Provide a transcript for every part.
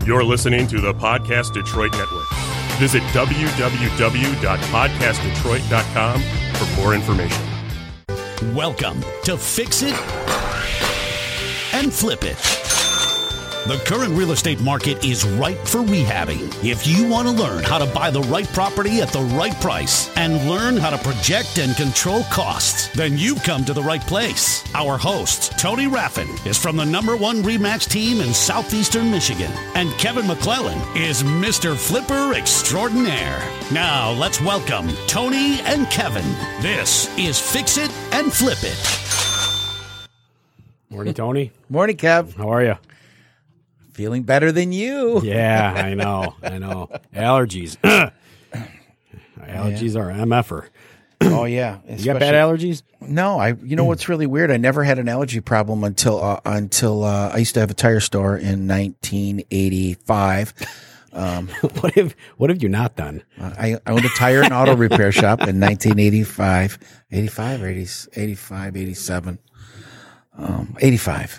You're listening to the Podcast Detroit Network. Visit www.podcastdetroit.com for more information. Welcome to Fix It and Flip It. The current real estate market is ripe for rehabbing. If you want to learn how to buy the right property at the right price and learn how to project and control costs, then you've come to the right place. Our host, Tony Raffin, is from the #1 Rematch team in southeastern Michigan. And Kevin McClellan is Mr. Flipper Extraordinaire. Now, let's welcome Tony and Kevin. This is Fix It and Flip It. Morning, Tony. Morning, Kev. How are you? Feeling better than you. Yeah, I know. Allergies. Allergies are MFer. Oh, yeah. You got bad allergies? No. You know what's really weird? I never had an allergy problem until I used to have a tire store in 1985. What have you not done? I owned a tire and auto repair shop in 1985. 85 or 85, 87. 85.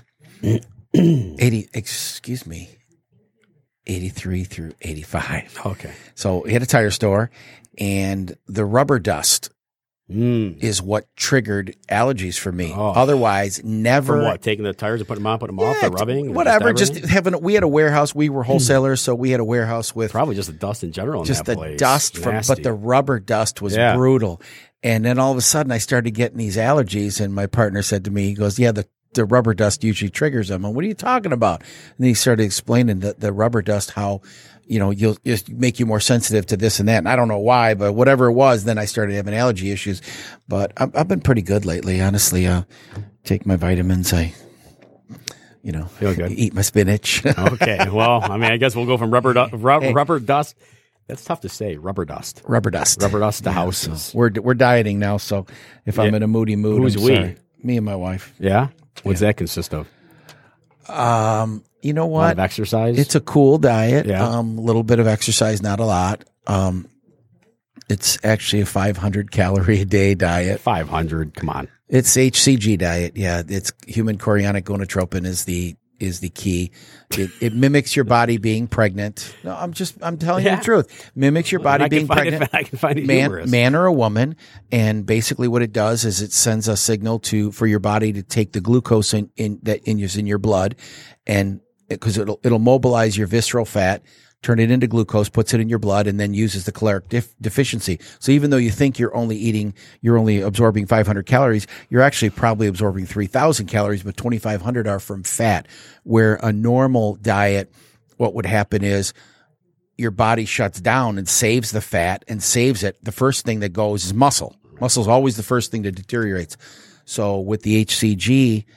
83 through 85. Okay. So we had a tire store, and the rubber dust is what triggered allergies for me. Oh. Otherwise, never. From what? Taking the tires and putting them on, putting them off, or rubbing? Whatever. We had a warehouse. We were wholesalers, so we had a warehouse with probably just the dust in general. In just that the place. dust but the rubber dust was brutal. And then all of a sudden, I started getting these allergies, and my partner said to me, he goes, "Yeah, the rubber dust usually triggers them." And what are you talking about? And he started explaining the rubber dust, how, you'll just make you more sensitive to this and that. And I don't know why, but whatever it was, then I started having allergy issues. But I've been pretty good lately, honestly. Take my vitamins. I feel good. Eat my spinach. Okay. Well, I guess we'll go from rubber dust. That's tough to say. Rubber dust to houses. So we're dieting now. So if I'm in a moody mood, who's we? Sorry. Me and my wife. Yeah. What's that consist of? You know what? A lot of exercise? It's a cool diet. Yeah. A little bit of exercise, not a lot. It's actually a 500 calorie a day diet. 500. Come on. It's HCG diet. Yeah. It's human chorionic gonadotropin is the key. It mimics your body being pregnant. No, I'm telling you the truth. Mimics your body being pregnant. I can find it humorous. Man or a woman. And basically what it does is it sends a signal for your body to take the glucose in your blood, and because it'll mobilize your visceral fat, turn it into glucose, puts it in your blood, and then uses the caloric deficiency. So even though you think you're only absorbing 500 calories, you're actually probably absorbing 3,000 calories, but 2,500 are from fat. Where a normal diet, what would happen is your body shuts down and saves the fat and saves it. The first thing that goes is muscle. Muscle is always the first thing that deteriorates. So with the HCG,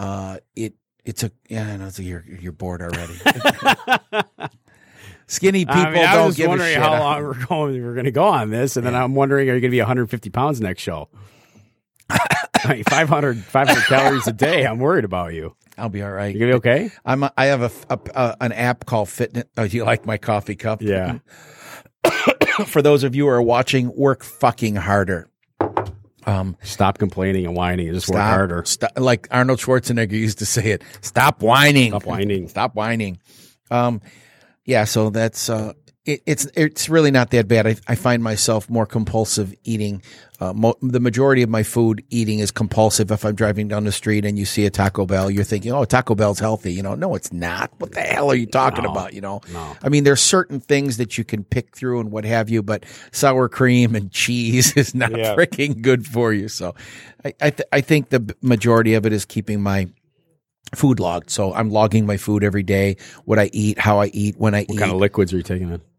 you're bored already. Skinny people don't give a shit. I was wondering how long we're going to go on this, and then I'm wondering, are you going to be 150 pounds next show? 500 calories a day. I'm worried about you. I'll be all right. You going to be okay? I have an app called Fitness. Oh, do you like my coffee cup? Yeah. For those of you who are watching, work fucking harder. Stop complaining and whining and just work harder. Like Arnold Schwarzenegger used to say it. Stop whining. Stop whining. Stop whining. Yeah, so that's it's really not that bad. I find myself more compulsive eating. The majority of my food eating is compulsive. If I'm driving down the street and you see a Taco Bell, you're thinking, "Oh, Taco Bell's healthy." No, it's not. What the hell are you talking about? No. I mean, there's certain things that you can pick through and what have you, but sour cream and cheese is not freaking good for you. So, I think the majority of it is keeping my food logged. So I'm logging my food every day, what I eat, how I eat, when I eat. What kind of liquids are you taking in?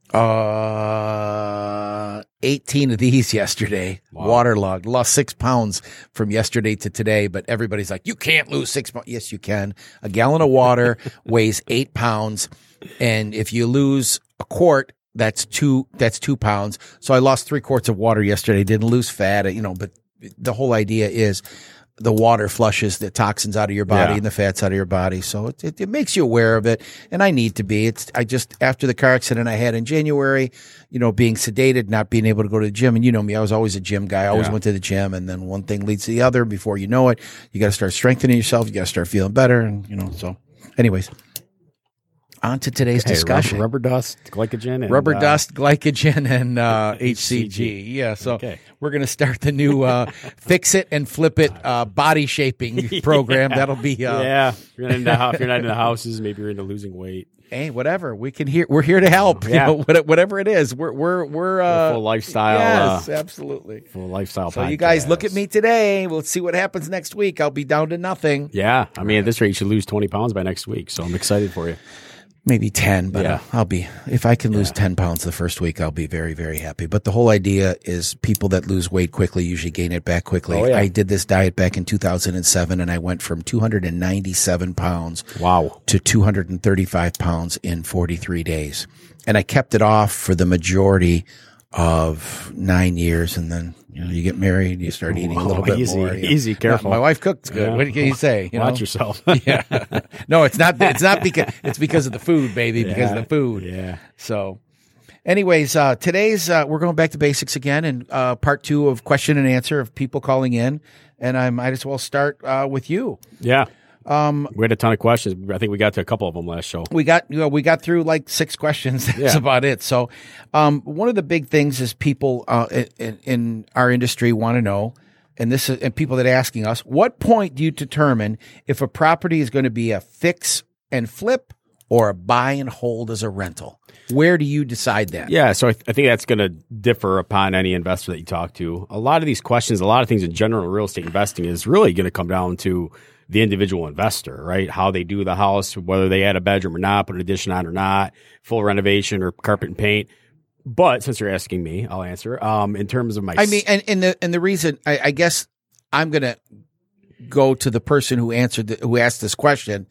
18 of these yesterday. Wow. Waterlogged. Lost 6 pounds from yesterday to today, but everybody's like, "You can't lose 6 pounds." Yes, you can. A gallon of water weighs 8 pounds. And if you lose a quart, that's 2 pounds. So I lost 3 quarts of water yesterday. Didn't lose fat, but the whole idea is the water flushes the toxins out of your body and the fats out of your body. So it makes you aware of it. And I need to be. After the car accident I had in January, being sedated, not being able to go to the gym. And you know me, I was always a gym guy. I always went to the gym. And then one thing leads to the other. Before you know it, you got to start strengthening yourself. You got to start feeling better. And, so anyways, on to today's discussion. Rubber dust, glycogen, and and HCG. Yeah, so we're going to start the new Fix It and Flip It body shaping program. That'll be if you're not into houses, maybe you're into losing weight. Hey, whatever we're here to help. Yeah. You know, whatever it is, we're full lifestyle. Yes, absolutely. Full lifestyle. So you guys look at me today. We'll see what happens next week. I'll be down to nothing. Yeah, I mean, at this rate, you should lose 20 pounds by next week. So I'm excited for you. Maybe 10, but if I can lose 10 pounds the first week, I'll be very, very happy. But the whole idea is people that lose weight quickly usually gain it back quickly. Oh, yeah. I did this diet back in 2007 and I went from 297 pounds to 235 pounds in 43 days. And I kept it off for the majority of 9 years. And then, you get married, you start eating a little bit more. Easy, careful. My wife cooks good. Yeah. What can you say? Watch yourself. Yeah. No, it's not because of the food, baby, because of the food. Yeah. So anyways, today's, we're going back to basics again and, part 2 of question and answer of people calling in. And I might as well start, with you. Yeah. We had a ton of questions. I think we got to a couple of them last show. We got through like 6 questions. That's about it. So, one of the big things is people in our industry want to know, and people that are asking us, what point do you determine if a property is going to be a fix and flip or a buy and hold as a rental? Where do you decide that? Yeah, so I think that's going to differ upon any investor that you talk to. A lot of these questions, a lot of things in general real estate investing is really going to come down to the individual investor, right? How they do the house, whether they add a bedroom or not, put an addition on or not, full renovation or carpet and paint. But since you're asking me, I'll answer. In terms of and the reason I guess I'm going to go to the person who asked this question,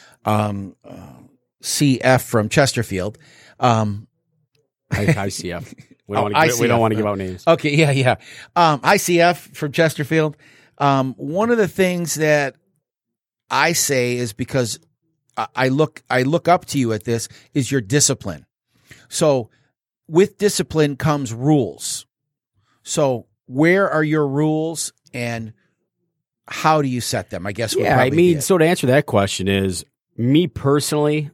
CF from Chesterfield. Hi, CF. We don't want to give out names. Okay, yeah. ICF from Chesterfield. One of the things that I say is because I look up to you at this is your discipline. So with discipline comes rules. So where are your rules and how do you set them? I guess. So to answer that question is me personally,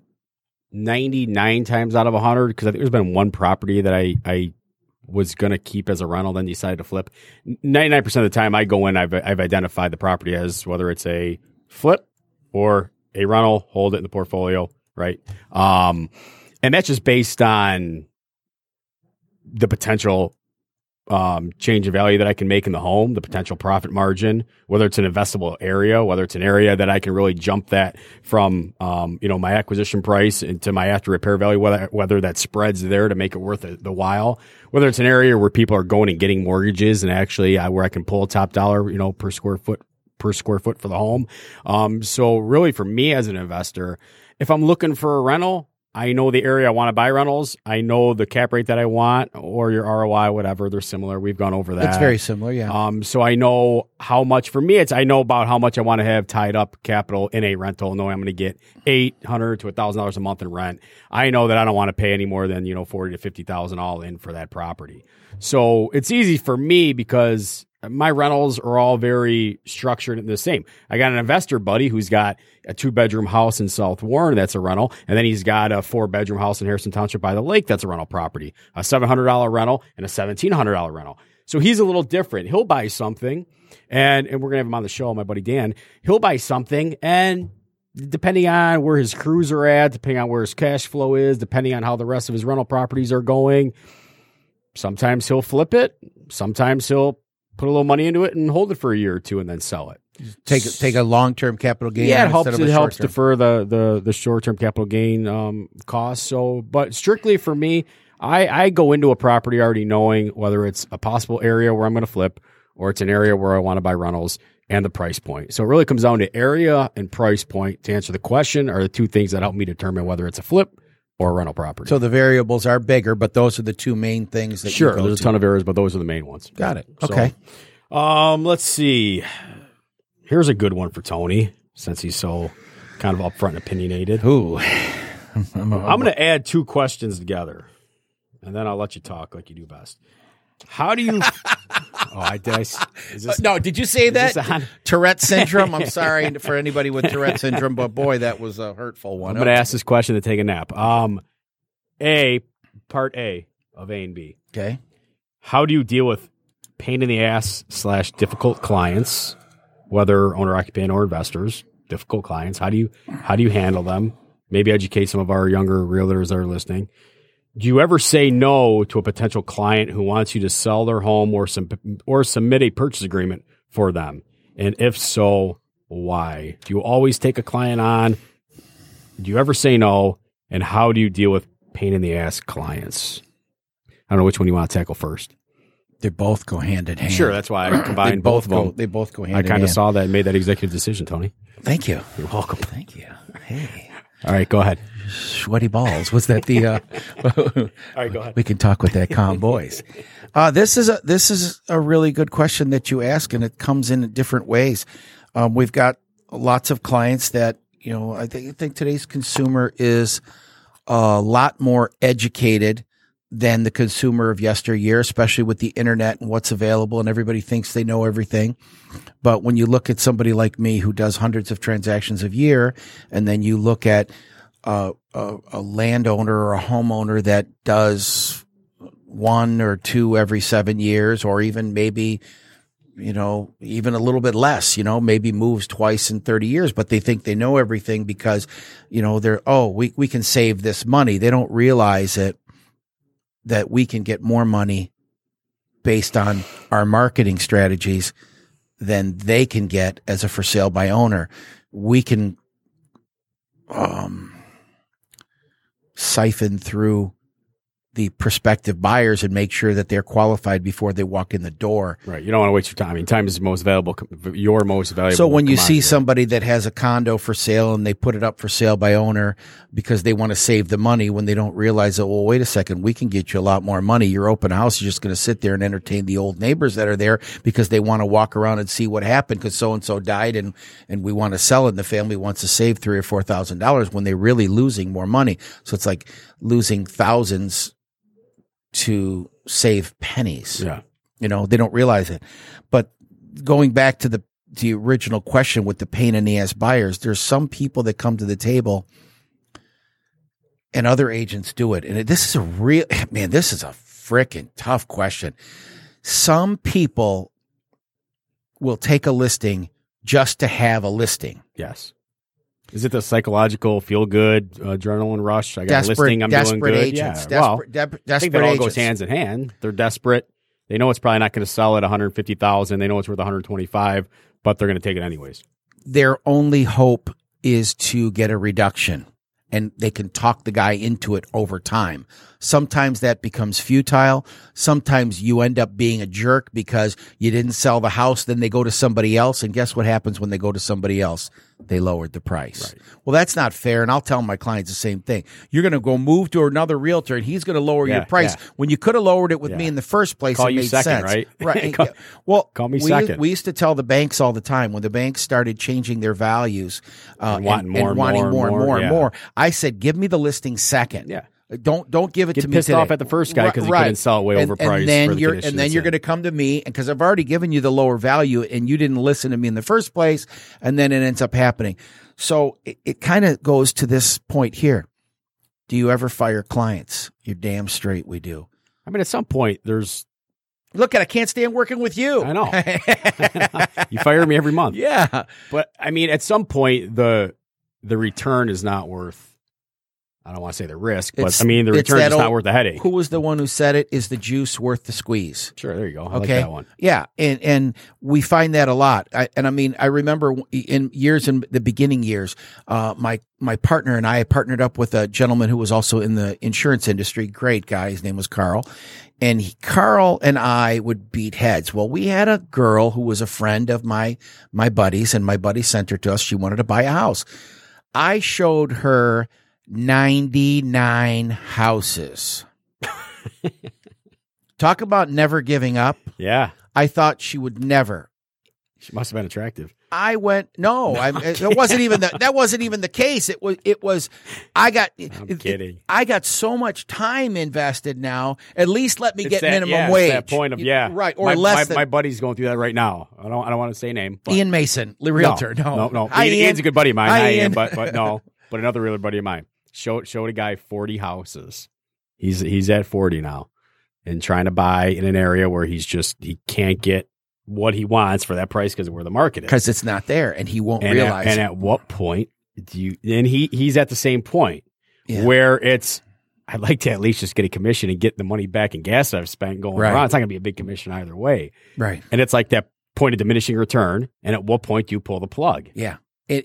99 times out of 100, because I think there's been one property that I was going to keep as a rental, then decided to flip. 99% of the time I go in, I've identified the property as whether it's a flip or a rental, hold it in the portfolio, right? And that's just based on the potential change in value that I can make in the home, the potential profit margin, whether it's an investable area, whether it's an area that I can really jump that from, my acquisition price into my after repair value, whether that spread's there to make it worth the while, whether it's an area where people are going and getting mortgages and actually where I can pull a top dollar, per square foot for the home. So really for me as an investor, if I'm looking for a rental, I know the area I want to buy rentals. I know the cap rate that I want or your ROI, whatever. They're similar. We've gone over that. It's very similar, yeah. So I know how much, for me, I know about how much I want to have tied up capital in a rental, knowing I'm going to get $800 to $1,000 a month in rent. I know that I don't want to pay any more than, $40,000 to $50,000 all in for that property. So it's easy for me because my rentals are all very structured and the same. I got an investor buddy who's got a 2-bedroom house in South Warren that's a rental, and then he's got a 4-bedroom house in Harrison Township by the lake that's a rental property, a $700 rental and a $1,700 rental. So he's a little different. He'll buy something, and we're going to have him on the show, my buddy Dan. He'll buy something, and depending on where his crews are at, depending on where his cash flow is, depending on how the rest of his rental properties are going, sometimes he'll flip it. Sometimes he'll put a little money into it and hold it for a year or two and then sell it. Take a long-term capital gain. Yeah, it helps defer the short-term capital gain costs. So, but strictly for me, I go into a property already knowing whether it's a possible area where I'm going to flip or it's an area where I want to buy rentals and the price point. So it really comes down to area and price point to answer the question are the two things that help me determine whether it's a flip or a rental property. So the variables are bigger, but those are the two main things that Sure, there's a ton of variables, but those are the main ones. Got it. Okay. So, let's see. Here's a good one for Tony, since he's so kind of upfront and opinionated. Ooh. I'm going to add 2 questions together, and then I'll let you talk like you do best. How do you? Is this, No, did you say that? this on? Tourette syndrome? I'm sorry for anybody with Tourette syndrome, but boy, that was a hurtful one. I'm going to ask this question to take a nap. Part A of A and B. Okay. How do you deal with pain in the ass / difficult clients, whether owner occupant or investors? Difficult clients. How do you handle them? Maybe educate some of our younger realtors that are listening. Do you ever say no to a potential client who wants you to sell their home or submit a purchase agreement for them? And if so, why? Do you always take a client on? Do you ever say no? And how do you deal with pain in the ass clients? I don't know which one you want to tackle first. They both go hand in hand. Sure, that's why I combined both of them. They both go hand in hand. I kind of saw that and made that executive decision, Tony. Thank you. You're welcome. Thank you. Hey. All right, go ahead. Sweaty balls. Was that the? All right, go ahead. We can talk with that calm voice. This is a really good question that you ask, and it comes in different ways. We've got lots of clients that I think today's consumer is a lot more educated than the consumer of yesteryear, especially with the internet and what's available, and everybody thinks they know everything. But when you look at somebody like me who does hundreds of transactions a year, and then you look at a landowner or a homeowner that does 1 or 2 every 7 years, or even maybe, even a little bit less, maybe moves twice in 30 years, but they think they know everything because, we can save this money. They don't realize that we can get more money based on our marketing strategies than they can get as a for sale by owner. We can siphon through the prospective buyers and make sure that they're qualified before they walk in the door. Right. You don't want to waste your time. I mean, time is your most valuable. So when you commodity. see somebody that has a condo for sale and they put it up for sale by owner because they want to save the money, when they don't realize that, well, wait a second, we can get you a lot more money. Your open house is just going to sit there and entertain the old neighbors that are there because they want to walk around and see what happened because so-and-so died and we want to sell it and the family wants to save $3,000 or $4,000 when they're really losing more money. So it's like losing thousands to save pennies. Yeah. They don't realize it. But going back to the original question with the pain in the ass buyers, there's some people that come to the table and other agents do it. And this is this is a freaking tough question. Some people will take a listing just to have a listing. Yes. Is it the psychological feel-good adrenaline rush? I got a listing, I'm doing good. Agents. Yeah. Desperate I think that all agents. goes hands in hand. They're desperate. They know it's probably not going to sell at $150,000. They know it's worth $125,000, but they're going to take it anyways. Their only hope is to get a reduction, and they can talk the guy into it over time. Sometimes that becomes futile. Sometimes you end up being a jerk because you didn't sell the house. Then they go to somebody else. And guess what happens when they go to somebody else? They lowered the price. Right. Well, that's not fair. And I'll tell my clients the same thing. You're going to go move to another realtor and he's going to lower your price when you could have lowered it with me in the first place. Call it you made second, sense. right? Right. Well, call me second. We used to tell the banks all the time when the banks started changing their values and wanting more. I said, give me the listing second. Yeah. Don't give it to me. Get pissed today. off at the first guy because he couldn't sell it way overpriced. And then you're going to come to me because I've already given you the lower value and you didn't listen to me in the first place. And then it ends up happening. So it kind of goes to this point here. Do you ever fire clients? You're damn straight we do. I mean, at some point there's. Look, I can't stand working with you. I know. You fire me every month. Yeah. But I mean, at some point the return is not worth. I don't want to say the risk, but the return is not worth the headache. Who was the one who said it? Is the juice worth the squeeze? Sure, there you go. I like that one. Yeah, and we find that a lot. I remember in the beginning years, my partner and I partnered up with a gentleman who was also in the insurance industry. Great guy. His name was Carl. And Carl and I would beat heads. Well, we had a girl who was a friend of my buddies, and my buddy sent her to us. She wanted to buy a house. I showed her 99 houses. Talk about never giving up. Yeah. I thought she would never. She must have been attractive. I went, no, it wasn't even that wasn't even the case. It was, I'm kidding. I got so much time invested now. At least let me get minimum it's wage. that point of, right. Or less than. My buddy's going through that right now. I don't want to say name. But Ian Mason, realtor. No. Hi, Ian's a good buddy of mine. Hi, I Ian. am, but no. But another realtor buddy of mine showed a guy 40 houses. He's at 40 now and trying to buy in an area where he can't get what he wants for that price because of where the market is. Because it's not there, and he won't realize. And at what point do you? And he's at the same point where I'd like to at least just get a commission and get the money back in gas that I've spent going around. It's not going to be a big commission either way, right? And it's like that point of diminishing return. And at what point do you pull the plug? Yeah.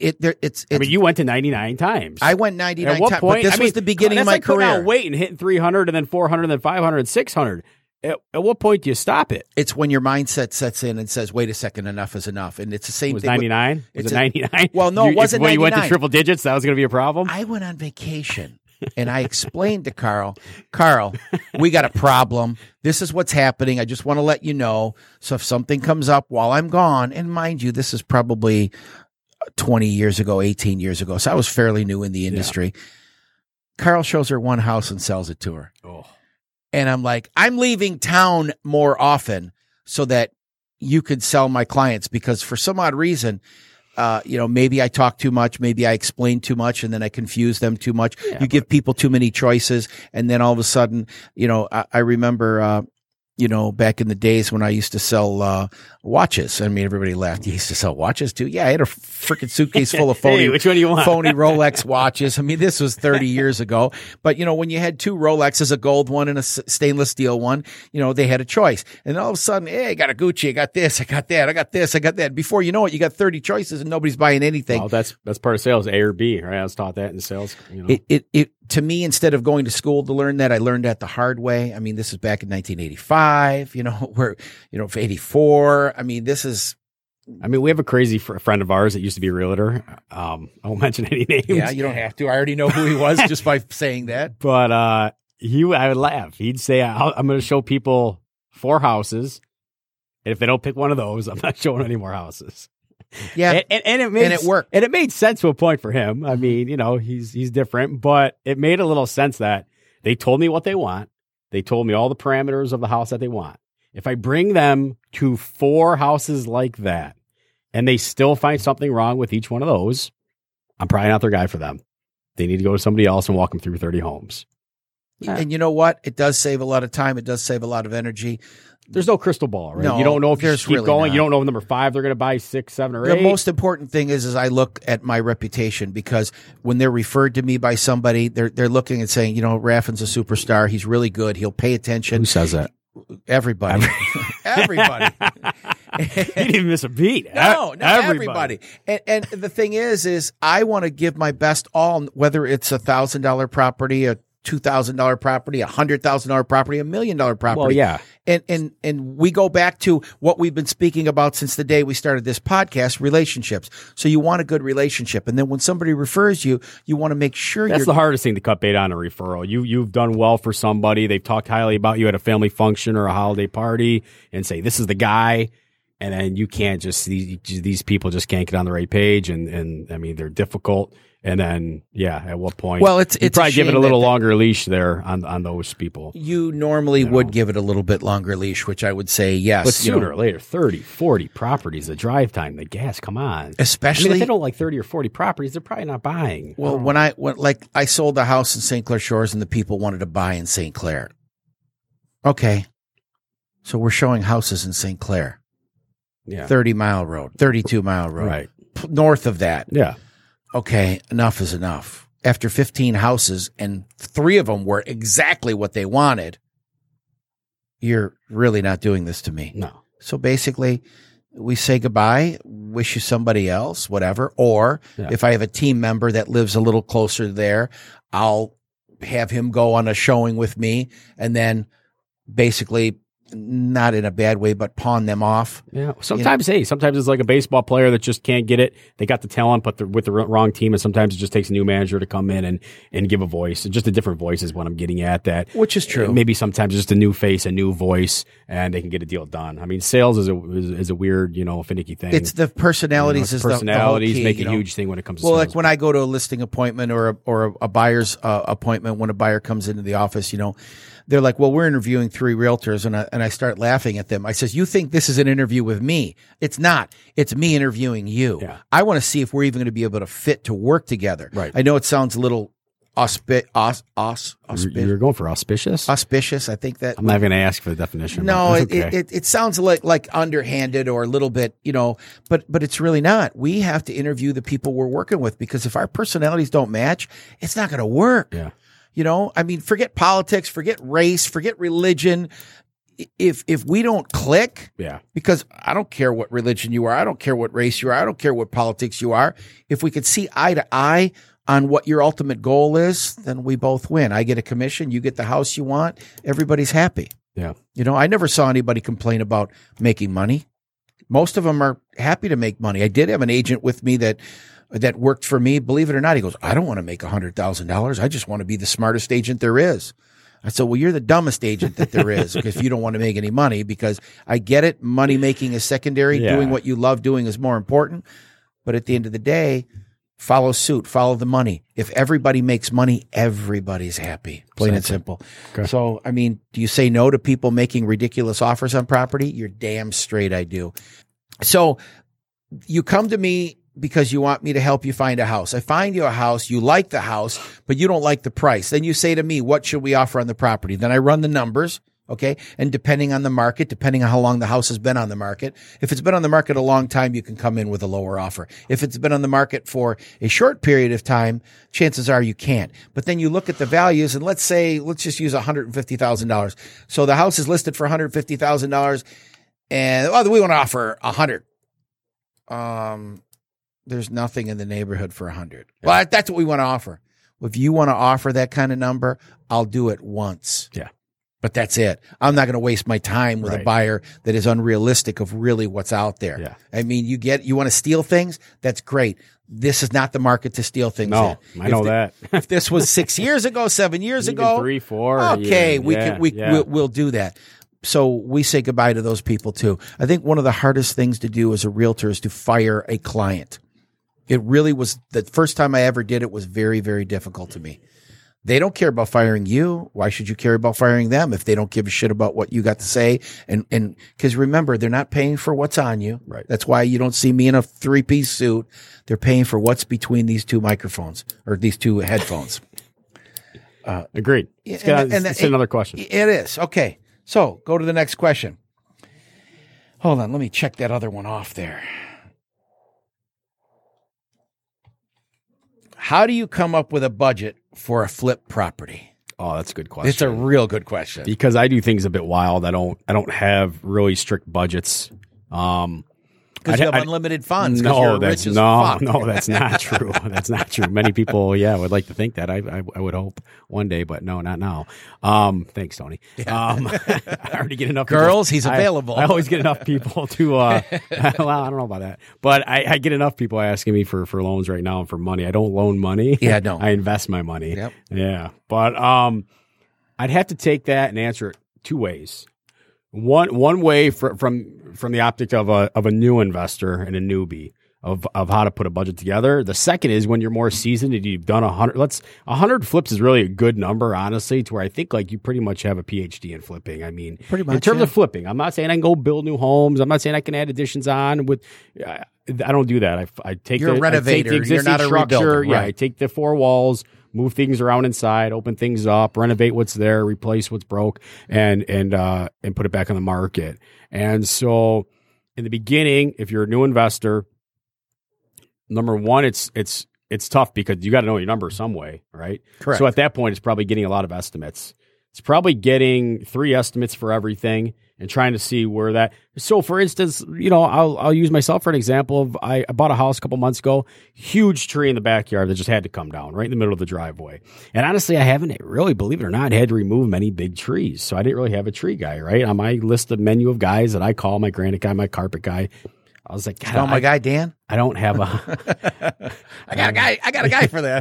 I mean, you went to 99 times. I went 99 at what times, point, but this was the beginning of my career. That's like weight and hitting 300 and then 400 and then 500 and 600. At what point do you stop it? It's when your mindset sets in and says, wait a second, enough is enough. And it's the same was thing. 99? Was it 99? Well, no, it wasn't 99. When you went to triple digits, that was going to be a problem? I went on vacation and I explained to Carl, we got a problem. This is what's happening. I just want to let you know. So if something comes up while I'm gone, and mind you, this is probably 20 years ago, 18 years ago. So I was fairly new in the industry. Yeah. Carl shows her one house and sells it to her. Oh. And I'm like, I'm leaving town more often so that you could sell my clients, because for some odd reason, maybe I talk too much, maybe I explain too much, and then I confuse them too much. Yeah, you give people too many choices, and then all of a sudden, I remember, back in the days when I used to sell watches. I mean, everybody laughed. You used to sell watches too? Yeah, I had a freaking suitcase full of phony, which one do you want? Phony Rolex watches. I mean, this was 30 years ago. But, when you had two Rolexes, a gold one and a stainless steel one, they had a choice. And all of a sudden, hey, I got a Gucci, I got this, I got that, I got this, I got that. Before you know it, you got 30 choices and nobody's buying anything. Well, that's part of sales, A or B, right? I was taught that in sales. To me, instead of going to school to learn that, I learned that the hard way. I mean, this is back in 1985, for 84. I mean, we have a crazy friend of ours that used to be a realtor. I won't mention any names. Yeah, you don't have to. I already know who he was just by saying that. But I would laugh. He'd say, I'm going to show people 4 houses. And if they don't pick one of those, I'm not showing any more houses. Yeah, and it worked, and it made sense to a point for him. I mean, he's different, but it made a little sense that they told me what they want. They told me all the parameters of the house that they want. If I bring them to 4 houses like that, and they still find something wrong with each one of those, I'm probably not their guy for them. They need to go to somebody else and walk them through 30 homes. And you know what? It does save a lot of time. It does save a lot of energy. There's no crystal ball, right? No, you don't know if you keep really going. Not. You don't know if number 5 they're going to buy 6, 7, or 8. The most important thing is I look at my reputation, because when they're referred to me by somebody, they're looking and saying, Raffin's a superstar. He's really good. He'll pay attention. Who says that? Everybody. Everybody. You didn't even miss a beat. No, everybody. And the thing is I want to give my best all, whether it's $1,000 property, a $2,000 property, $100,000 property, $1 million property. Well, yeah. And we go back to what we've been speaking about since the day we started this podcast, relationships. So you want a good relationship. And then when somebody refers you, you want to make sure that's the hardest thing to cut bait on a referral. You've done well for somebody. They've talked highly about you at a family function or a holiday party and say, this is the guy. And then you can't these people just can't get on the right page. And I mean, they're difficult. And then, at what point? Well, it's probably give it a little longer leash there on those people. You normally would give it a little bit longer leash, which I would say yes. But sooner or later, 30, 40 properties, the drive time, the gas, come on. Especially if they don't like 30 or 40 properties, they're probably not buying. Well, when I sold a house in St. Clair Shores and the people wanted to buy in St. Clair. Okay. So we're showing houses in St. Clair. Yeah. 30-mile road, 32-mile road. Right. North of that. Yeah. Okay, enough is enough. After 15 houses and 3 of them were exactly what they wanted, you're really not doing this to me. No. So basically, we say goodbye, wish you somebody else, whatever. Or if I have a team member that lives a little closer there, I'll have him go on a showing with me and then basically not in a bad way, but pawn them off. Yeah. Sometimes it's like a baseball player that just can't get it. They got the talent, but they're with the wrong team. And sometimes it just takes a new manager to come in and give a voice. Just a different voice is what I'm getting at. That, which is true. Maybe sometimes just a new face, a new voice, and they can get a deal done. I mean, sales is a weird, finicky thing. It's the personalities. Personalities the whole key, make a huge thing when it comes to sales. sales. Like when I go to a listing appointment or a buyer's appointment, when a buyer comes into the office, they're like, well, we're interviewing 3 realtors, and I start laughing at them. I says, you think this is an interview with me? It's not. It's me interviewing you. Yeah. I want to see if we're even going to be able to fit to work together. Right. I know it sounds a little You're going for auspicious? Auspicious. I think that I'm not going to ask for the definition. No, okay. it sounds like underhanded or a little bit, but it's really not. We have to interview the people we're working with, because if our personalities don't match, it's not going to work. Yeah. I mean, forget politics, forget race, forget religion. If we don't click, because I don't care what religion you are, I don't care what race you are, I don't care what politics you are. If we could see eye to eye on what your ultimate goal is, then we both win. I get a commission, you get the house you want, everybody's happy. Yeah. I never saw anybody complain about making money. Most of them are happy to make money. I did have an agent with me that worked for me. Believe it or not, he goes, I don't want to make $100,000. I just want to be the smartest agent there is. I said, well, you're the dumbest agent that there is, because you don't want to make any money, because I get it. Money making is secondary. Yeah. Doing what you love doing is more important. But at the end of the day, follow suit, follow the money. If everybody makes money, everybody's happy. Plain and simple. Okay. So, I mean, do you say no to people making ridiculous offers on property? You're damn straight I do. So you come to me because you want me to help you find a house. I find you a house, you like the house, but you don't like the price. Then you say to me, what should we offer on the property? Then I run the numbers. Okay. And depending on the market, depending on how long the house has been on the market, if it's been on the market a long time, you can come in with a lower offer. If it's been on the market for a short period of time, chances are you can't. But then you look at the values, and let's just use $150,000. So the house is listed for $150,000, and we want to offer $100,000. There's nothing in the neighborhood for $100,000. Well, that's what we want to offer. If you want to offer that kind of number, I'll do it once. Yeah. But that's it. I'm not going to waste my time with a buyer that is unrealistic of really what's out there. Yeah. I mean, you want to steal things? That's great. This is not the market to steal things in. I know that. If this was 6 years ago, 7 years Even ago, 3, 4. okay, Yeah. we'll do that. So we say goodbye to those people too. I think one of the hardest things to do as a realtor is to fire a client. It really was, the first time I ever did it was very, very difficult to me. They don't care about firing you. Why should you care about firing them if they don't give a shit about what you got to say? And because remember, they're not paying for what's on you. Right. That's why you don't see me in a 3-piece suit. They're paying for what's between these 2 microphones or these 2 headphones. Agreed. It's another question. It is. Okay. So go to the next question. Hold on. Let me check that other one off there. How do you come up with a budget for a flip property? Oh, that's a good question. It's a real good question. Because I do things a bit wild. I don't have really strict budgets. Because you have unlimited funds. No, that's not true. That's not true. Many people, would like to think that. I would hope one day, but no, not now. Thanks, Tony. I already get enough girls. People. He's available. I always get enough people to. Well, I don't know about that, but I get enough people asking me for loans right now and for money. I don't loan money. Yeah, no. I invest my money. Yep. Yeah, but I'd have to take that and answer it 2 ways. One way from the optic of a new investor and a newbie of how to put a budget together. The second is when you're more seasoned and you've done 100. 100 flips is really a good number, honestly, to where I think like you pretty much have a PhD in flipping. I mean, pretty much, in terms of flipping, I'm not saying I can go build new homes. I'm not saying I can add additions on with. I don't do that. I take You're a renovator. I take the existing You're not a structure. rebuilder, right. Yeah, I take the 4 walls. Move things around inside, open things up, renovate what's there, replace what's broke, and put it back on the market. And so, in the beginning, if you're a new investor, number one, it's tough because you got to know your number some way, right? Correct. So at that point, it's probably getting a lot of estimates. It's probably getting 3 estimates for everything, and trying to see where that. So, for instance, I'll use myself for an example of I bought a house a couple months ago, huge tree in the backyard that just had to come down right in the middle of the driveway. And honestly, I haven't really, believe it or not, had to remove many big trees. So I didn't really have a tree guy, right? On my list of menu of guys that I call my granite guy, my carpet guy, I was like, God, my guy Dan. I don't have a. I got a guy for that.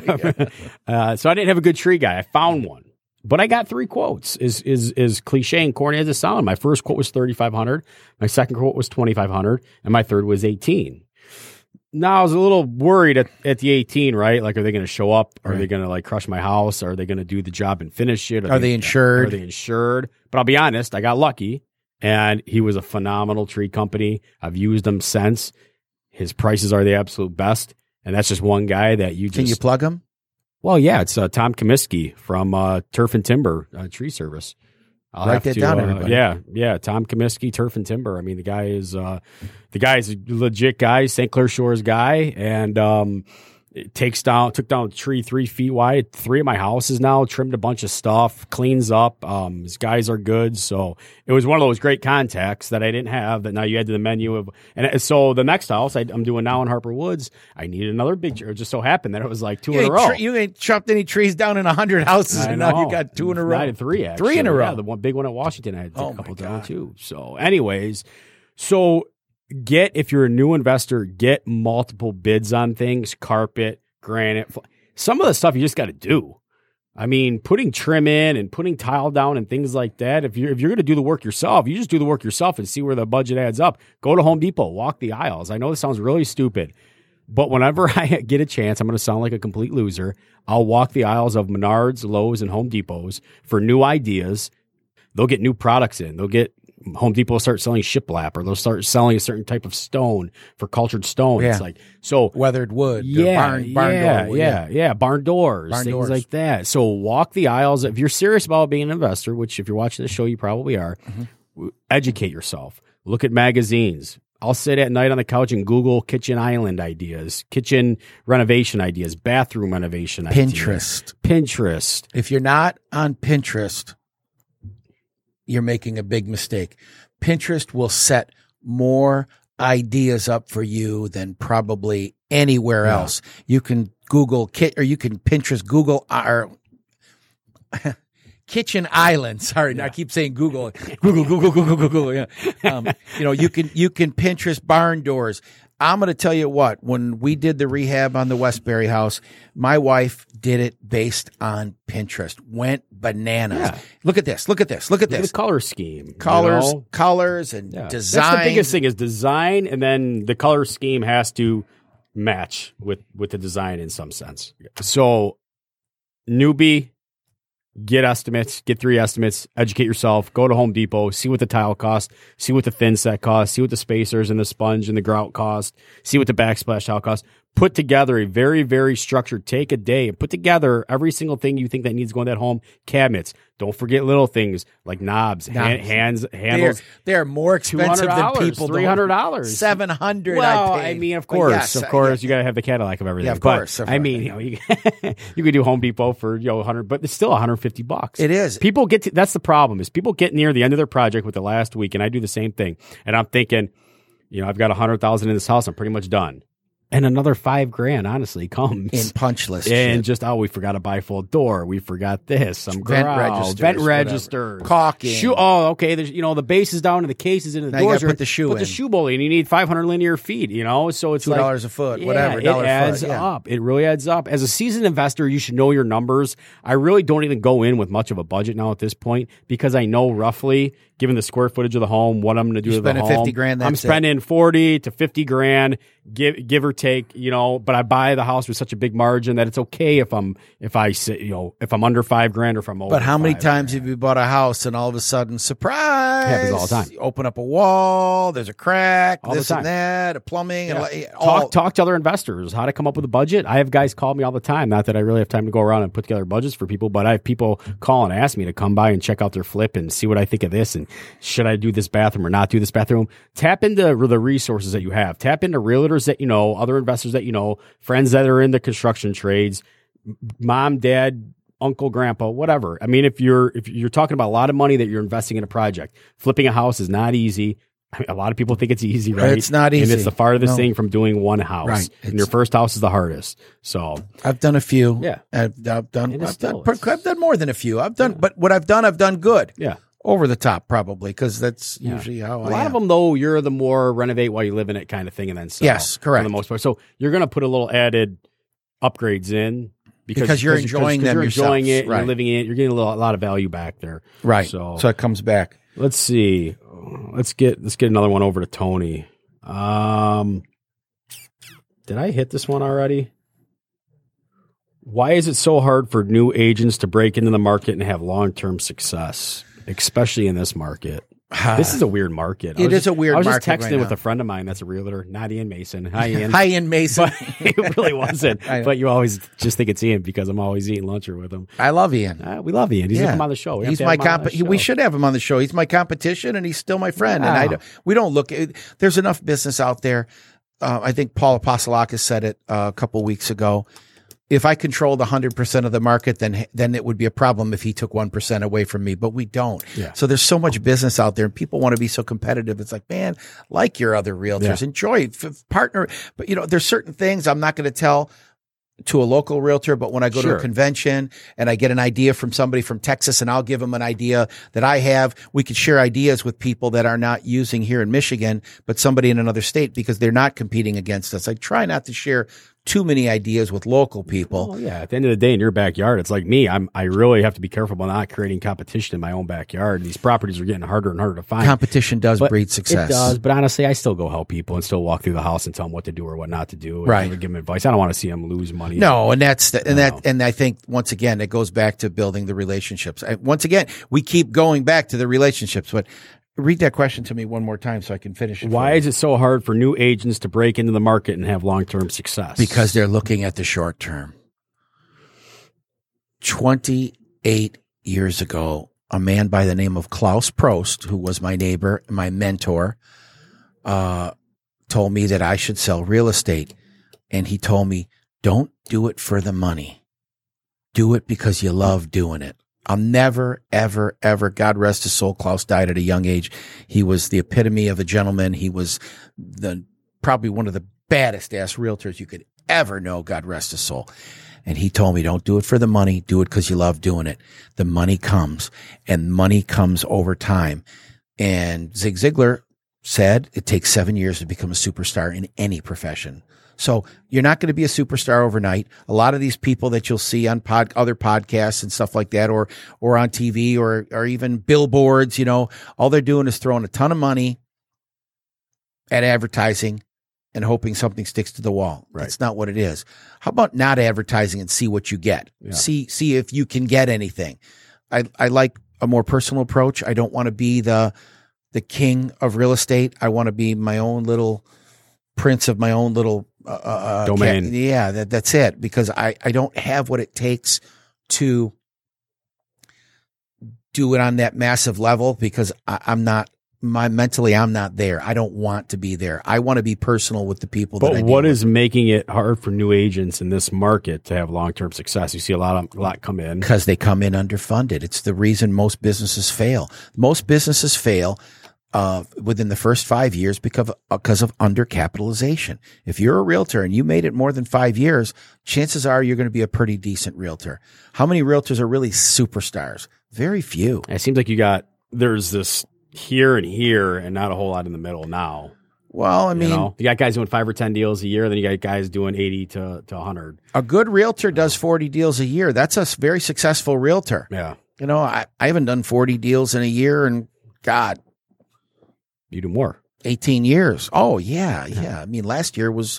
Yeah. So I didn't have a good tree guy. I found one, but I got 3 quotes. Is cliche and corny as it sounds. My first quote was $3,500. My second quote was $2,500, and my third was $18,000. Now I was a little worried at the 18, right? Like, are they going to show up? Are they going to like crush my house? Are they going to do the job and finish it? Are they insured? Are they insured? But I'll be honest, I got lucky. And he was a phenomenal tree company. I've used him since. His prices are the absolute best. And that's just one guy that you just... Can you plug him? Well, yeah, it's Tom Comiskey from Turf and Timber Tree Service. I'll write that down, everybody. Yeah. Tom Comiskey, Turf and Timber. I mean, the guy is a legit guy, St. Clair Shores guy. And it took down a tree 3 feet wide. 3 of my houses now, trimmed a bunch of stuff, cleans up. His guys are good. So it was one of those great contacts that I didn't have that now you add to the menu of. And so the next house I'm doing now in Harper Woods, I needed another big tree. It just so happened that it was like 2 in a row. You ain't chopped any trees down in 100 houses, and now you got 2 in a row. I had 3, actually. 3 in a row. Yeah, the one big one at Washington, I had a couple down too. So anyways, if you're a new investor, get multiple bids on things, carpet, granite, some of the stuff you just got to do. I mean, putting trim in and putting tile down and things like that. If you're going to do the work yourself, you just do the work yourself and see where the budget adds up. Go to Home Depot, walk the aisles. I know this sounds really stupid, but whenever I get a chance, I'm going to sound like a complete loser. I'll walk the aisles of Menards, Lowe's, and Home Depots for new ideas. They'll get new products in. Home Depot will start selling shiplap, or they'll start selling a certain type of stone for cultured stone. Yeah. It's like, so weathered wood, barn door, barn doors, things like that. So walk the aisles. If you're serious about being an investor, which if you're watching the show, you probably are, educate yourself. Look at magazines. I'll sit at night on the couch and Google kitchen island ideas, kitchen renovation ideas, bathroom renovation ideas. Pinterest. If you're not on Pinterest, you're making a big mistake. Pinterest will set more ideas up for you than probably anywhere else. You can Google you can Pinterest Google or kitchen island. Sorry, I keep saying Google. Google. Yeah. You can Pinterest barn doors. I'm going to tell you what, when we did the rehab on the Westbury house, my wife did it based on Pinterest. Went bananas. Yeah. Look at this. Look at the color scheme. Colors and design. That's the biggest thing is design, and then the color scheme has to match with the design in some sense. So, newbie, get estimates, get 3 estimates, educate yourself, go to Home Depot, see what the tile costs, see what the thin set costs, see what the spacers and the sponge and the grout cost, see what the backsplash tile costs. Put together a very, very structured, take a day and put together every single thing you think that needs to go in that home. Cabinets. Don't forget little things like knobs. Handles. They're more expensive than people. $300. $700. Well, I mean, of course, you got to have the Cadillac of everything. Yeah, of course. I mean, you could do Home Depot for $100, but it's still $150. It is. People that's the problem is people get near the end of their project with the last week, and I do the same thing. And I'm thinking, I've got $100,000 in this house. I'm pretty much done. And another $5,000, honestly, comes in punch list. And we forgot to buy full door. We forgot this. Some vent registers, caulking. Okay. There's the base is down and the case is in the now doors. You put the shoe the shoe bowl in. You need 500 linear feet. So it's $2 a foot, whatever. It adds up. It really adds up. As a seasoned investor, you should know your numbers. I really don't even go in with much of a budget now at this point because I know roughly, given the square footage of the home, what I'm going to do to the home. $50,000. I'm spending $40,000 to $50,000, give or take. But I buy the house with such a big margin that it's okay if I'm under $5,000 or if I'm over. But how many times have you bought a house and all of a sudden, surprise? Happens all the time. You open up a wall, there's a crack, all this and that, a plumbing. Yeah. And talk to other investors how to come up with a budget. I have guys call me all the time. Not that I really have time to go around and put together budgets for people, but I have people call and ask me to come by and check out their flip and see what I think of this and should I do this bathroom or not do this bathroom. Tap into the resources that you have. Tap into realtors that other investors that friends that are in the construction trades, mom, dad, uncle, grandpa, whatever. I mean, if you're talking about a lot of money that you're investing in a project, flipping a house is not easy. I mean, a lot of people think it's easy, right? It's not easy. And it's the farthest thing from doing one house. Right. And your first house is the hardest. So I've done a few. Yeah. I've done more than a few. But what I've done good. Yeah. Over the top, probably, because that's usually how a lot of them, though, you're the more renovate while you live in it kind of thing, and then sell. Yes, correct. For the most part. So you're going to put a little added upgrades in because you're enjoying them yourself. You're enjoying it, right. You're living in it, you're getting a lot of value back there. Right. So it comes back. Let's see. Let's get another one over to Tony. Did I hit this one already? Why is it so hard for new agents to break into the market and have long-term success, especially in this market? This is a weird market. It is a weird market. I was just texting right with now. a friend of mine that's a realtor, not Ian Mason. Hi, Ian. Hi, Ian Mason. But it really wasn't. But you always just think it's Ian because I'm always eating lunch with him. I love Ian. We love Ian. He's going to come on the show. He's my We should have him on the show. He's my competition, and he's still my friend. Wow. And we don't look. There's enough business out there. I think Paul Apostolakis said it a couple weeks ago. If I controlled 100% of the market, then it would be a problem if he took 1% away from me, but we don't. Yeah. So there's so much business out there and people want to be so competitive. It's like, man, like your other realtors, enjoy, partner. But there's certain things I'm not going to tell to a local realtor, but when I go to a convention and I get an idea from somebody from Texas and I'll give them an idea that I have, we could share ideas with people that are not using here in Michigan, but somebody in another state because they're not competing against us. I try not to share too many ideas with local people. Oh, yeah. At the end of the day, in your backyard, it's like me. I really have to be careful about not creating competition in my own backyard. These properties are getting harder and harder to find. Competition does breed success. It does, but honestly, I still go help people and still walk through the house and tell them what to do or what not to do. And right. give them advice. I don't want to see them lose money. No, and and I think once again it goes back to building the relationships. Once again, we keep going back to the relationships, but. Read that question to me one more time so I can finish it. Why is it so hard for new agents to break into the market and have long-term success? Because they're looking at the short term. 28 years ago, a man by the name of Klaus Prost, who was my neighbor, my mentor, told me that I should sell real estate. And he told me, don't do it for the money. Do it because you love doing it. I'll never, ever, ever, God rest his soul, Klaus died at a young age. He was the epitome of a gentleman. He was probably one of the baddest ass realtors you could ever know, God rest his soul. And he told me, don't do it for the money. Do it because you love doing it. The money comes, and money comes over time. And Zig Ziglar said it takes 7 years to become a superstar in any profession. So you're not going to be a superstar overnight. A lot of these people that you'll see on other podcasts and stuff like that, or on TV or even billboards, all they're doing is throwing a ton of money at advertising and hoping something sticks to the wall. Right. That's not what it is. How about not advertising and see what you get? Yeah. See if you can get anything. I like a more personal approach. I don't want to be the king of real estate. I want to be my own little prince of my own little domain. That's it. Because I don't have what it takes to do it on that massive level because I'm not there. I don't want to be there. I want to be personal with the people. But what is making it hard for new agents in this market to have long-term success? You see a lot come in because they come in underfunded. It's the reason most businesses fail. Most businesses fail within the first 5 years because of undercapitalization. If you're a realtor and you made it more than 5 years, chances are you're going to be a pretty decent realtor. How many realtors are really superstars? Very few. It seems like there's this here and not a whole lot in the middle now. Well, I mean, you got guys doing 5 or 10 deals a year, then you got guys doing 80 to 100. A good realtor does 40 deals a year. That's a very successful realtor. Yeah. I haven't done 40 deals in a year, and God, you do more. 18 years. Oh yeah. I mean, last year was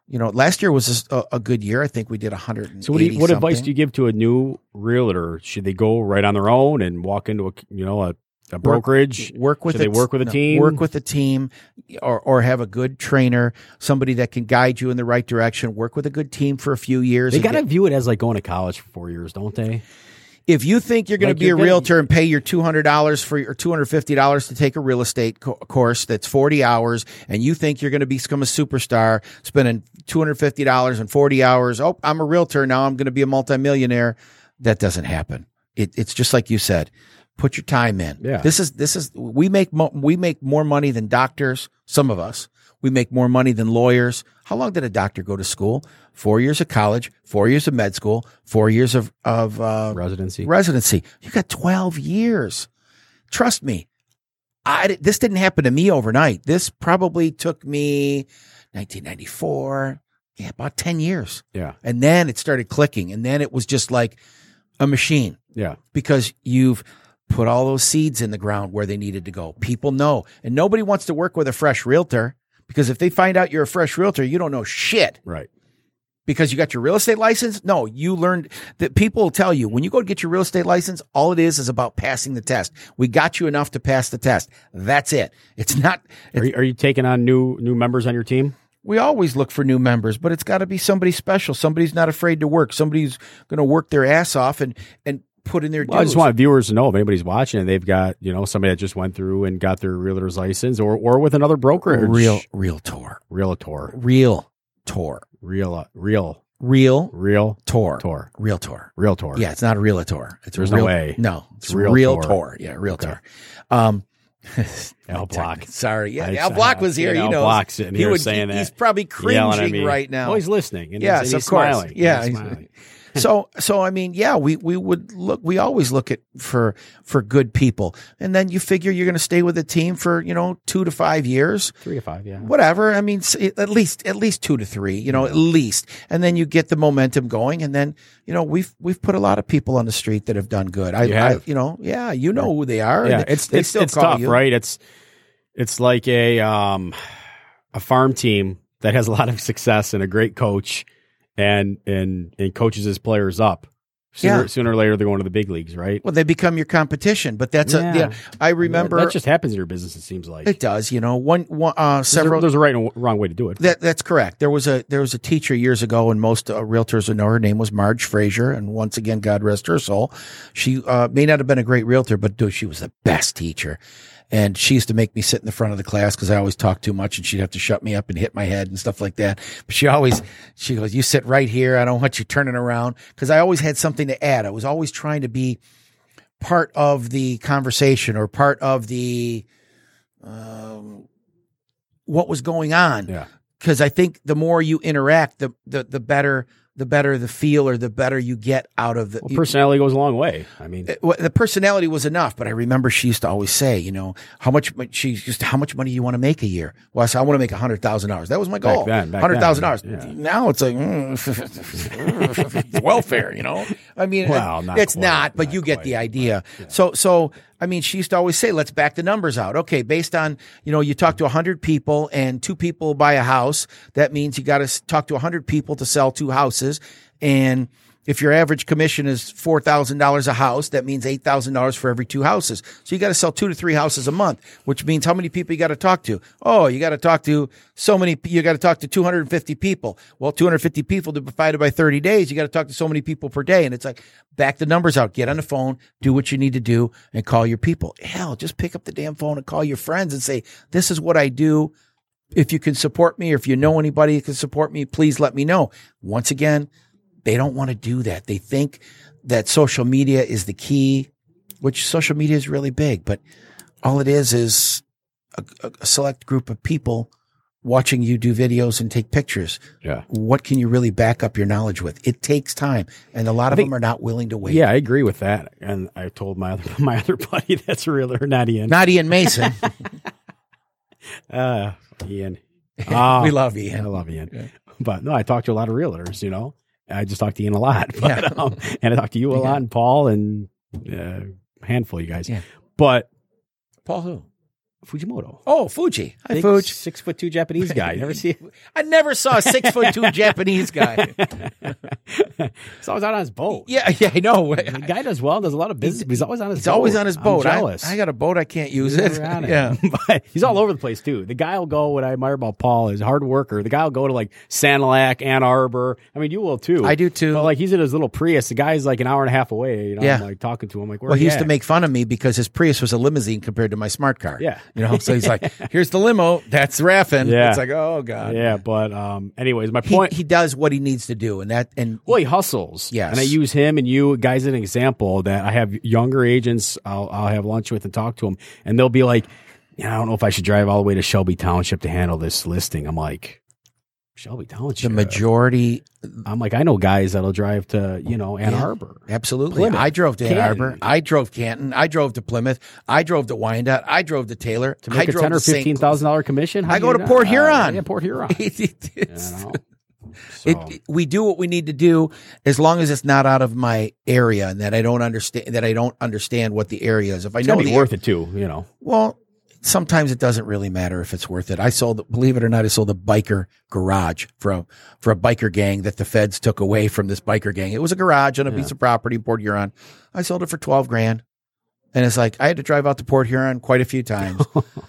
a good year. I think we did 180. So what advice do you give to a new realtor? Should they go right on their own and walk into a brokerage? Work with a team? Work with a team or have a good trainer, somebody that can guide you in the right direction. Work with a good team for a few years. They got to view it as like going to college for 4 years, don't they? If you think you're going to be a realtor and pay your $200 or $250 to take a real estate course that's 40 hours, and you think you're going to become a superstar spending $250 and 40 hours, I'm a realtor, now I'm going to be a multimillionaire, That doesn't happen. It's just like you said. Put your time in. Yeah. This is we make more money than doctors. Some of us. We make more money than lawyers. How long did a doctor go to school? 4 years of college, 4 years of med school, 4 years of residency. You got 12 years. Trust me. This didn't happen to me overnight. This probably took me 1994. Yeah, about 10 years. Yeah. And then it started clicking. And then it was just like a machine. Yeah. Because you've put all those seeds in the ground where they needed to go. People know. And nobody wants to work with a fresh realtor, because if they find out you're a fresh realtor, you don't know shit. Right. Because you got your real estate license? No, you learned that people will tell you when you go to get your real estate license, all it is about passing the test. We got you enough to pass the test. That's it. It's not. Are you taking on new members on your team? We always look for new members, but it's got to be somebody special. Somebody's not afraid to work. Somebody's going to work their ass off and put in their dues. I just want viewers to know if anybody's watching and they've got, somebody that just went through and got their realtor's license or with another brokerage. Realtor. Realtor. Yeah, it's not a realtor. There's no way. No, it's Realtor. realtor. Yeah, realtor. Okay. Al Block. Sorry. Yeah, Al Block was here. Al Block's sitting here saying that. He's probably cringing right now. Oh, he's listening. And yes, he's of course. Smiling. Yeah. He's smiling. So I mean, yeah, we would look. We always look for good people, and then you figure you're going to stay with the team for 2 to 5 years, 3 to 5, yeah, whatever. I mean, at least 2 to 3, at least, and then you get the momentum going, and then we've put a lot of people on the street that have done good. Who they are. Yeah, it's tough, right? It's like a farm team that has a lot of success and a great coach. And coaches his players up. Sooner or later, they're going to the big leagues, right? Well, they become your competition. But that's I remember that just happens in your business. It seems like it does. There's a right and wrong way to do it. That's correct. There was a teacher years ago, and most realtors would know her name was Marge Frazier. And once again, God rest her soul. She may not have been a great realtor, but she was the best teacher. And she used to make me sit in the front of the class because I always talked too much, and she'd have to shut me up and hit my head and stuff like that. But she goes, "You sit right here. I don't want you turning around," because I always had something to add. I was always trying to be part of the conversation or part of the what was going on. Yeah. Because I think the more you interact, the better the feel, or the better you get out of the personality goes a long way. I mean, the personality was enough, but I remember she used to always say, how much money do you want to make a year? Well, I said, I want to make $100,000. That was my goal. $100,000. Yeah. Now it's like welfare, I mean, it's not, but you get the idea. Yeah. So, I mean, she used to always say, let's back the numbers out. Okay, based on, you talk to 100 people and 2 people buy a house. That means you got to talk to 100 people to sell 2 houses. And if your average commission is $4,000 a house, that means $8,000 for every 2 houses. So you got to sell 2 to 3 houses a month, which means how many people you got to talk to? Oh, you got to talk to you got to talk to 250 people. Well, 250 people divided by 30 days, you got to talk to so many people per day. And it's like, back the numbers out, get on the phone, do what you need to do, and call your people. Hell, just pick up the damn phone and call your friends and say, this is what I do. If you can support me, or if you know anybody who can support me, please let me know. Once again, they don't want to do that. They think that social media is the key, which social media is really big, but all it is a select group of people watching you do videos and take pictures. Yeah. What can you really back up your knowledge with? It takes time, and a lot of them are not willing to wait. Yeah, I agree with that. And I told my other buddy that's a realtor, not Ian Mason. Ian. We love Ian. I love Ian. Yeah. But no, I talk to a lot of realtors, I just talk to Ian a lot, but, and I talk to you a lot, and Paul, and a handful of you guys. Yeah. But Paul who? Fujimoto. Oh, Fuji. Hi, Fuji. 6'2" Japanese guy. You never see it? I never saw a 6'2" Japanese guy. He's always out on his boat. Yeah, I know. The guy does well, does a lot of business. He's always on his boat. He's always on his boat. I'm jealous. I got a boat. I can't use it. Yeah. But he's all over the place, too. The guy will go, what I admire about Paul is hard worker. The guy will go to like Sanilac, Ann Arbor. I mean, you will, too. I do, too. But like he's in his little Prius. The guy's like an hour and a half away. I'm like talking to him. Like, he used to make fun of me because his Prius was a limousine compared to my smart car. Yeah. So he's like, here's the limo. That's Raffin. Yeah. It's like, oh God. Yeah. But anyways, my point. He does what he needs to do. Well, he hustles. Yes. And I use him and you guys as an example that I have younger agents I'll have lunch with and talk to them. And they'll be like, I don't know if I should drive all the way to Shelby Township to handle this listing. I'm like, Shelby Township. The majority. I'm like, I know guys that'll drive to, Ann Arbor. Absolutely. Plymouth, I drove to Canton. Ann Arbor. I drove Canton. I drove to Plymouth. I drove to Wyandotte. I drove to Taylor. To make I a drove $10,000 or to $15,000 commission? How I do go you to not- Port Huron. Yeah, Port Huron. It's- So, we do what we need to do as long as it's not out of my area and that I don't understand what the area is. If I it's know gotta be the worth it too, Well, sometimes it doesn't really matter if it's worth it. Believe it or not, I sold a biker garage for a biker gang that the feds took away from this biker gang. It was a garage on a piece of property in Port Huron. I sold it for $12,000. And it's like, I had to drive out to Port Huron quite a few times.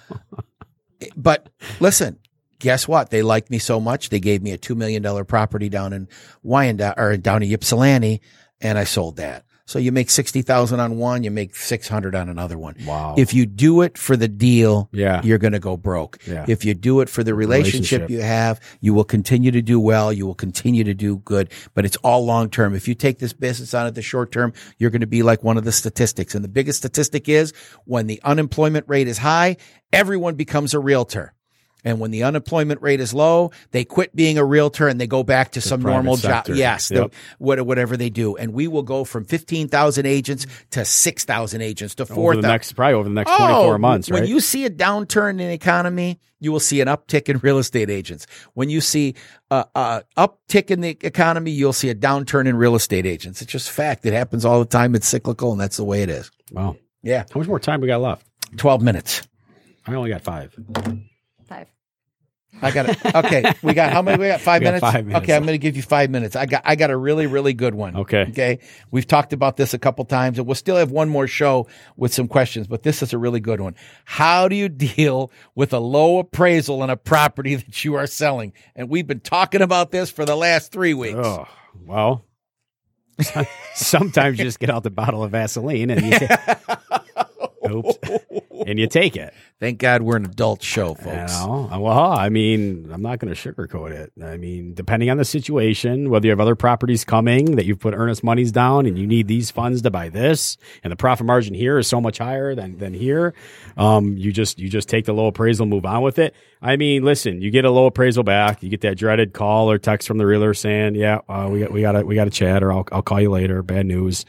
But listen, guess what? They liked me so much. They gave me a $2 million property down in Wyandotte or down in Ypsilanti, and I sold that. So you make $60,000 on one, you make $600 on another one. Wow. If you do it for the deal, Yeah. you're going to go broke. Yeah. If you do it for the relationship you have, you will continue to do well. You will continue to do good, but it's all long term. If you take this business on at the short term, you're going to be like one of the statistics. And the biggest statistic is when the unemployment rate is high, everyone becomes a realtor. And when the unemployment rate is low, they quit being a realtor and they go back to some private normal job. sector. Yes, Yep. whatever they do. And we will go from 15,000 agents to 6,000 agents to 4,000. Probably over the next 24 months, right? When you see a downturn in the economy, you will see an uptick in real estate agents. When you see a uptick in the economy, you'll see a downturn in real estate agents. It's just fact. It happens all the time. It's cyclical, and that's the way it is. Wow. Yeah. How much more time we got left? 12 minutes. I only got 5. 5. I got it. Okay. We got how many? We got 5 We got minutes? 5 minutes. Okay. I'm going to give you 5 minutes. I got a really, really good one. Okay. Okay. We've talked about this a couple times and we'll still have one more show with some questions, but this is a really good one. How do you deal with a low appraisal on a property that you are selling? And we've been talking about this for the last 3 weeks. Oh, well, sometimes you just get out the bottle of Vaseline and you and you take it. Thank God we're an adult show, folks. Well, I mean, I'm not going to sugarcoat it. I mean, depending on the situation, whether you have other properties coming that you've put earnest monies down and you need these funds to buy this, and the profit margin here is so much higher than here, you just take the low appraisal, move on with it. I mean, listen, you get a low appraisal back, you get that dreaded call or text from the realtor saying, "Yeah, we got to chat," or I'll call you later. Bad news.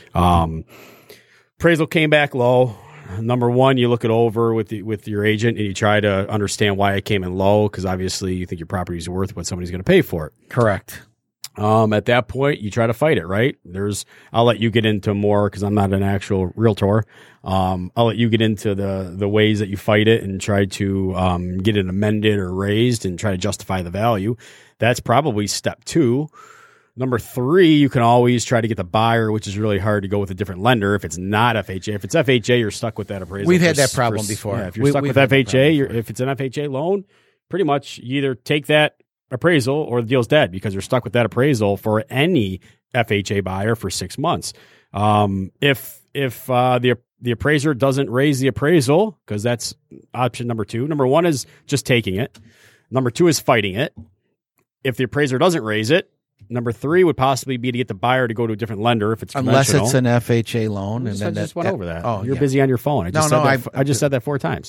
Appraisal came back low. Number one, you look it over with your agent and you try to understand why it came in low, because obviously you think your property is worth what somebody's going to pay for it. Correct. At that point, you try to fight it, right? I'll let you get into more because I'm not an actual realtor. I'll let you get into the ways that you fight it and try to get it amended or raised and try to justify the value. That's probably step 2. Number 3, you can always try to get the buyer, which is really hard to go with a different lender if it's not FHA. If it's FHA, you're stuck with that appraisal. We've had that problem before. Yeah, if you're stuck with FHA, if it's an FHA loan, pretty much you either take that appraisal or the deal's dead because you're stuck with that appraisal for any FHA buyer for 6 months. If the appraiser doesn't raise the appraisal, because that's option number 2. Number 1 is just taking it. Number 2 is fighting it. If the appraiser doesn't raise it, number 3 would possibly be to get the buyer to go to a different lender if it's unless conventional. it's an FHA loan. I just went over that. Oh, you're yeah. busy on your phone. I just said that 4 times.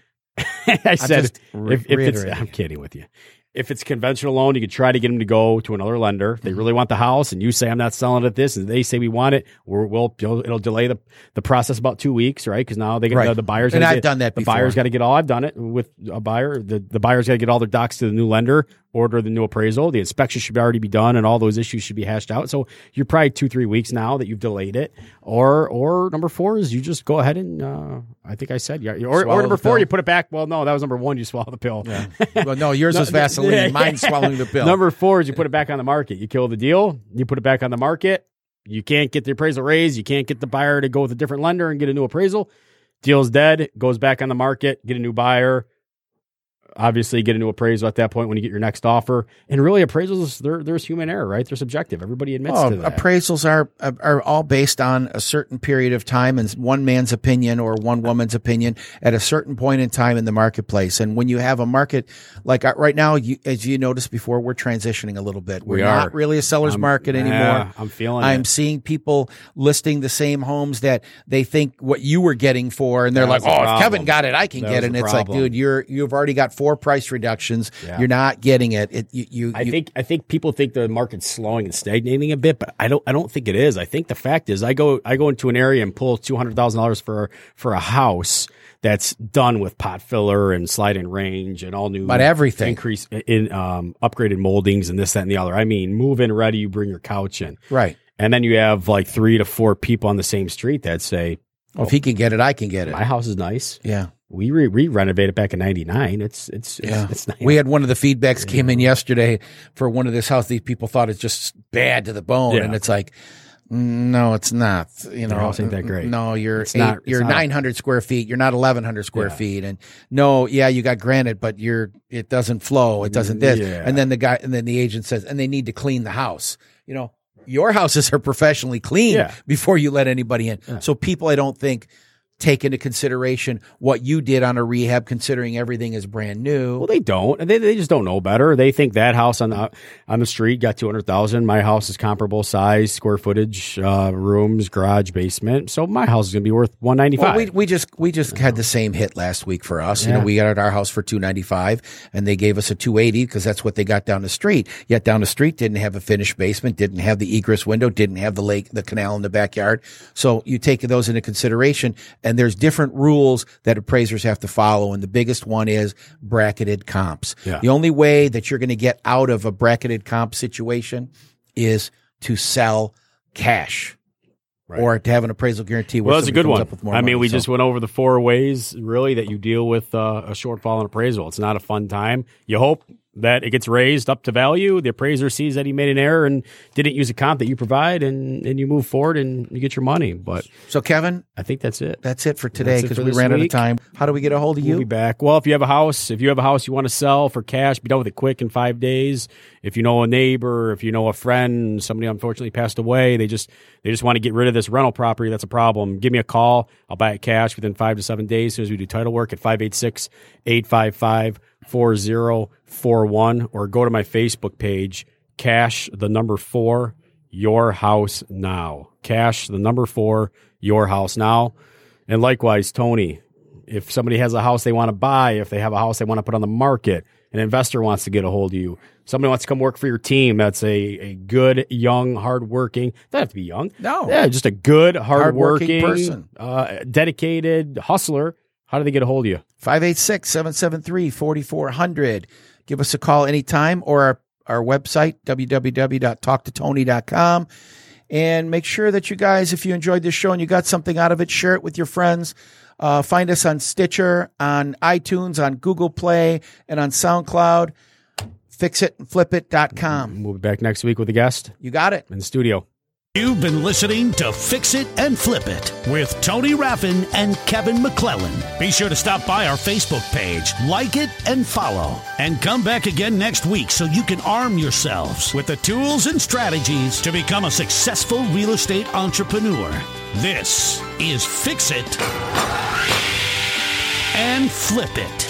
I said if it's, I'm kidding with you. If it's conventional loan, you could try to get them to go to another lender. If they really want the house and you say, I'm not selling it this, and they say we want it, it'll delay the process about 2 weeks, right? Because now they get the buyers. And I've done that before. The buyer's got to get all, I've done it with a buyer. The buyer's got to get all their docs to the new lender, order the new appraisal. The inspection should already be done and all those issues should be hashed out. So you're probably 2-3 weeks now that you've delayed it. Or number 4 is you just go ahead and, I think I said, or number 4, you put it back. Well, no, that was number 1. You swallow the pill. Yeah. Well, no, yours was Vaseline. Mine's swallowing the pill. Number 4 is you put it back on the market. You kill the deal. You put it back on the market. You can't get the appraisal raised. You can't get the buyer to go with a different lender and get a new appraisal. Deal's dead. Goes back on the market. Get a new buyer. obviously get into appraisal at that point when you get your next offer. And really, appraisals, there's human error, right? They're subjective. Everybody admits to that. Appraisals are all based on a certain period of time and one man's opinion or one woman's opinion at a certain point in time in the marketplace. And when you have a market like right now, as you noticed before, we're transitioning a little bit. We're not really a seller's market anymore. I'm feeling I'm seeing people listing the same homes that they think what you were getting for, and they're like, if Kevin got it, I can get it. And it's like, dude, you've already got 4 price reductions. Yeah. You're not getting it. I think people think the market's slowing and stagnating a bit, but I don't think it is. I think the fact is I go into an area and pull $200,000 for a house that's done with pot filler and slide-in range and all new, but everything increase in upgraded moldings and this, that, and the other. I mean, move in ready, you bring your couch in, right? And then you have like 3 to 4 people on the same street that say, if he can get it, I can get it. My house is nice. Yeah. We renovated back in '99. It's nice. We had one of the feedbacks came in yesterday for one of this house. These people thought it's just bad to the bone, and it's like, no, it's not. You know, house ain't that great. No, you're 900 square feet. You're not 1,100 square feet, and no, you got granite, but it doesn't flow. It doesn't this, and then the agent says, and they need to clean the house. You know, your houses are professionally cleaned before you let anybody in. Yeah. So people, I don't think, take into consideration what you did on a rehab, considering everything is brand new. Well, they don't. They just don't know better. They think that house on the street got $200,000. My house is comparable size, square footage, rooms, garage, basement. So my house is going to be worth $195. Well, we just had the same hit last week for us. You know, we got our house for $295, and they gave us a $280 because that's what they got down the street. Yet down the street didn't have a finished basement, didn't have the egress window, didn't have the canal in the backyard. So you take those into consideration. And there's different rules that appraisers have to follow. And the biggest one is bracketed comps. Yeah. The only way that you're going to get out of a bracketed comp situation is to sell cash or to have an appraisal guarantee. Well, that's a good one. I mean, we just went over the 4 ways really that you deal with a shortfall in appraisal. It's not a fun time. You hope that it gets raised up to value. The appraiser sees that he made an error and didn't use a comp that you provide, and you move forward and you get your money. But so, Kevin, I think that's it. That's it for today because we ran out of time. How do we get a hold of you? We'll be back. Well, if you have a house you want to sell for cash, be done with it quick in 5 days. If you know a neighbor, if you know a friend, somebody unfortunately passed away, they just want to get rid of this rental property. That's a problem. Give me a call. I'll buy it cash within 5 to 7 days as soon as we do title work at 586-855-4041, or go to my Facebook page, Cash 4 Your House Now. Cash 4 Your House Now. And likewise, Tony, if somebody has a house they want to buy, if they have a house they want to put on the market, an investor wants to get a hold of you, somebody wants to come work for your team that's a good, young, hardworking, doesn't have to be young. No. Yeah, just a good, hardworking person, dedicated hustler. How do they get a hold of you? 586-773-4400. Give us a call anytime, or our website, www.talktotony.com. And make sure that you guys, if you enjoyed this show and you got something out of it, share it with your friends. Find us on Stitcher, on iTunes, on Google Play, and on SoundCloud. FixItAndFlipIt.com. We'll be back next week with a guest. You got it. In the studio. You've been listening to Fix It and Flip It with Tony Raffin and Kevin McClellan. Be sure to stop by our Facebook page, like it, and follow. And come back again next week so you can arm yourselves with the tools and strategies to become a successful real estate entrepreneur. This is Fix It and Flip It.